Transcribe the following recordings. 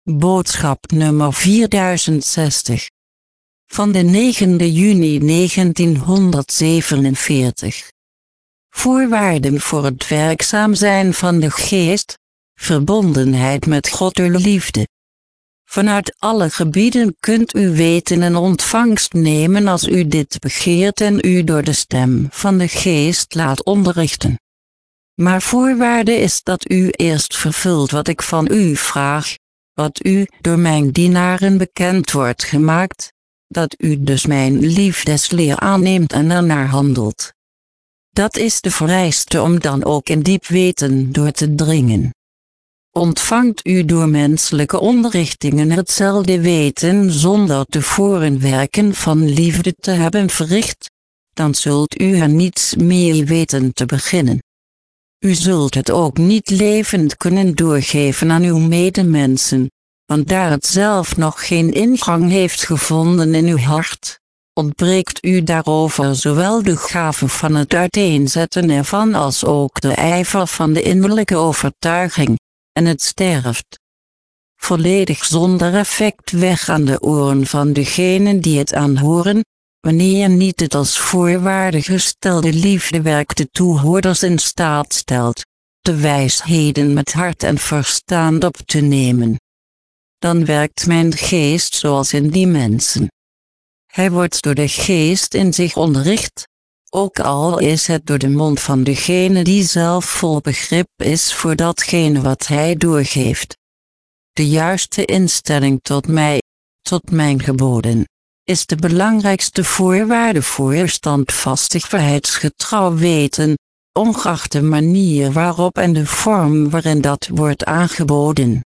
Boodschap nummer 4060. Van de 9 juni 1947. Voorwaarden voor het werkzaam zijn van de geest, verbondenheid met God door liefde. Vanuit alle gebieden kunt u weten en ontvangst nemen als u dit begeert en u door de stem van de geest laat onderrichten. Maar voorwaarde is dat u eerst vervult wat ik van u vraag, wat u door mijn dienaren bekend wordt gemaakt, dat u dus mijn liefdesleer aanneemt en ernaar handelt. Dat is de vereiste om dan ook in diep weten door te dringen. Ontvangt u door menselijke onderrichtingen hetzelfde weten zonder tevoren werken van liefde te hebben verricht, dan zult u er niets mee weten te beginnen. U zult het ook niet levend kunnen doorgeven aan uw medemensen, want daar het zelf nog geen ingang heeft gevonden in uw hart, ontbreekt u daarover zowel de gave van het uiteenzetten ervan als ook de ijver van de innerlijke overtuiging, en het sterft volledig zonder effect weg aan de oren van degenen die het aanhoren, wanneer niet het als voorwaarde gestelde liefdewerk de toehoorders in staat stelt, de wijsheden met hart en verstand op te nemen. Dan werkt mijn geest zoals in die mensen. Hij wordt door de geest in zich onderricht, ook al is het door de mond van degene die zelf vol begrip is voor datgene wat hij doorgeeft. De juiste instelling tot mij, tot mijn geboden, is de belangrijkste voorwaarde voor standvastigheidsgetrouw weten, ongeacht de manier waarop en de vorm waarin dat wordt aangeboden.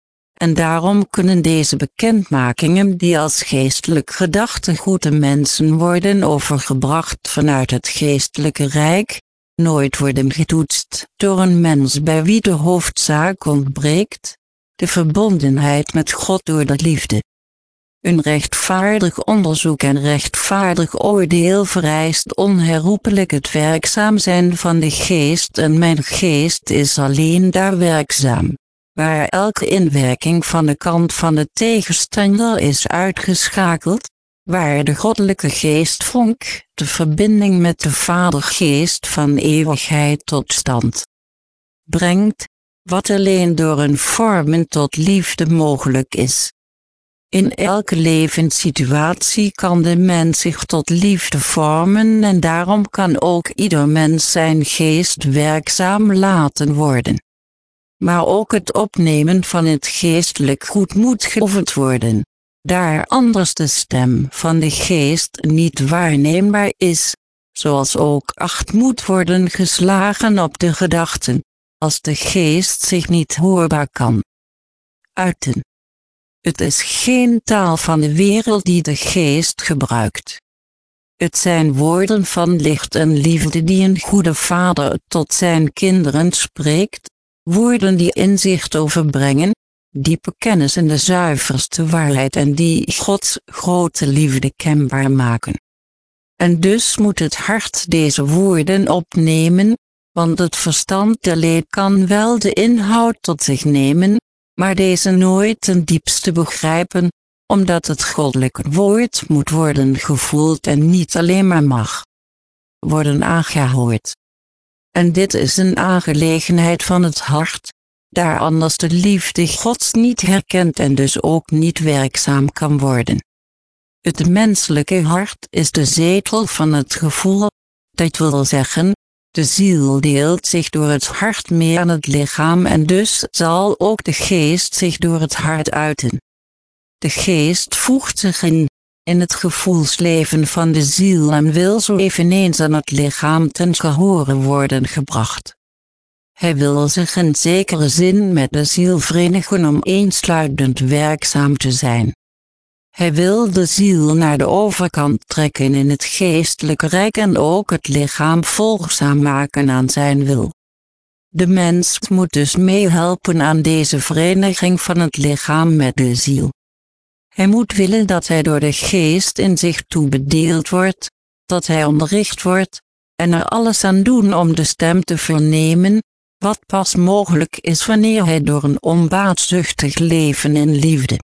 En daarom kunnen deze bekendmakingen die als geestelijk gedachtegoed de mensen worden overgebracht vanuit het geestelijke rijk, nooit worden getoetst door een mens bij wie de hoofdzaak ontbreekt, de verbondenheid met God door de liefde. Een rechtvaardig onderzoek en rechtvaardig oordeel vereist onherroepelijk het werkzaam zijn van de geest en mijn geest is alleen daar werkzaam, waar elke inwerking van de kant van de tegenstander is uitgeschakeld, waar de goddelijke geestvonk de verbinding met de Vadergeest van eeuwigheid tot stand brengt, wat alleen door een vormen tot liefde mogelijk is. In elke levenssituatie kan de mens zich tot liefde vormen en daarom kan ook ieder mens zijn geest werkzaam laten worden. Maar ook het opnemen van het geestelijk goed moet geoefend worden, daar anders de stem van de geest niet waarneembaar is, zoals ook acht moet worden geslagen op de gedachten, als de geest zich niet hoorbaar kan uiten. Het is geen taal van de wereld die de geest gebruikt. Het zijn woorden van licht en liefde die een goede vader tot zijn kinderen spreekt, woorden die inzicht overbrengen, diepe kennis in de zuiverste waarheid en die Gods grote liefde kenbaar maken. En dus moet het hart deze woorden opnemen, want het verstand alleen kan wel de inhoud tot zich nemen, maar deze nooit ten diepste begrijpen, omdat het goddelijke woord moet worden gevoeld en niet alleen maar mag worden aangehoord. En dit is een aangelegenheid van het hart, daar anders de liefde Gods niet herkend en dus ook niet werkzaam kan worden. Het menselijke hart is de zetel van het gevoel, dat wil zeggen, de ziel deelt zich door het hart mee aan het lichaam en dus zal ook de geest zich door het hart uiten. De geest voegt zich in het gevoelsleven van de ziel en wil zo eveneens aan het lichaam ten gehore worden gebracht. Hij wil zich in zekere zin met de ziel verenigen om eensluidend werkzaam te zijn. Hij wil de ziel naar de overkant trekken in het geestelijke rijk en ook het lichaam volgzaam maken aan zijn wil. De mens moet dus meehelpen aan deze vereniging van het lichaam met de ziel. Hij moet willen dat hij door de geest in zich toe bedeeld wordt, dat hij onderricht wordt, en er alles aan doen om de stem te vernemen, wat pas mogelijk is wanneer hij door een onbaatzuchtig leven in liefde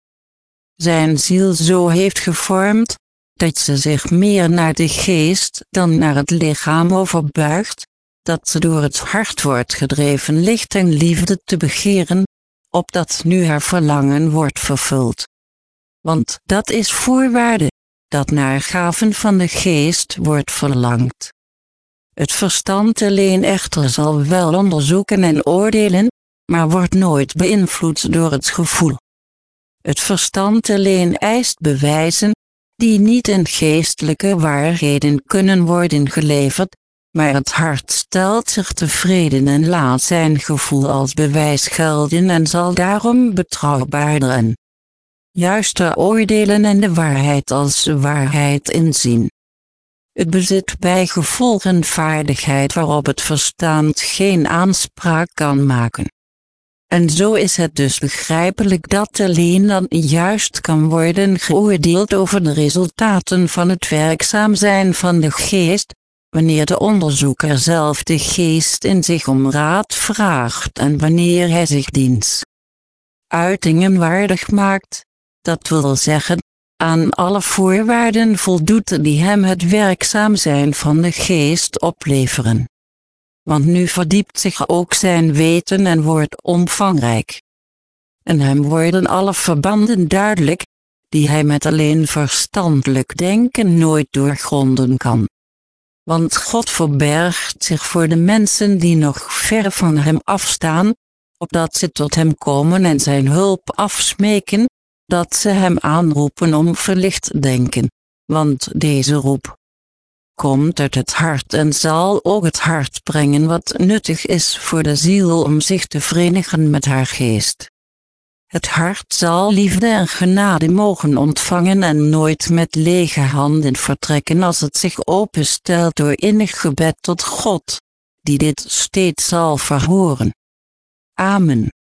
zijn ziel zo heeft gevormd, dat ze zich meer naar de geest dan naar het lichaam overbuigt, dat ze door het hart wordt gedreven licht en liefde te begeren, opdat nu haar verlangen wordt vervuld. Want dat is voorwaarde, dat naar gaven van de geest wordt verlangd. Het verstand alleen echter zal wel onderzoeken en oordelen, maar wordt nooit beïnvloed door het gevoel. Het verstand alleen eist bewijzen, die niet in geestelijke waarheden kunnen worden geleverd, maar het hart stelt zich tevreden en laat zijn gevoel als bewijs gelden en zal daarom betrouwbaarder en juister oordelen en de waarheid als waarheid inzien. Het bezit bij gevolg een vaardigheid waarop het verstand geen aanspraak kan maken. En zo is het dus begrijpelijk dat alleen dan juist kan worden geoordeeld over de resultaten van het werkzaam zijn van de geest, wanneer de onderzoeker zelf de geest in zich om raad vraagt en wanneer hij zich diens uitingen waardig maakt, dat wil zeggen, aan alle voorwaarden voldoet die hem het werkzaam zijn van de geest opleveren. Want nu verdiept zich ook zijn weten en wordt omvangrijk. En hem worden alle verbanden duidelijk, die hij met alleen verstandelijk denken nooit doorgronden kan. Want God verbergt zich voor de mensen die nog ver van hem afstaan, opdat ze tot hem komen en zijn hulp afsmeken, dat ze hem aanroepen om verlicht denken, want deze roep komt uit het hart en zal ook het hart brengen wat nuttig is voor de ziel om zich te verenigen met haar geest. Het hart zal liefde en genade mogen ontvangen en nooit met lege handen vertrekken als het zich openstelt door innig gebed tot God, die dit steeds zal verhoren. Amen.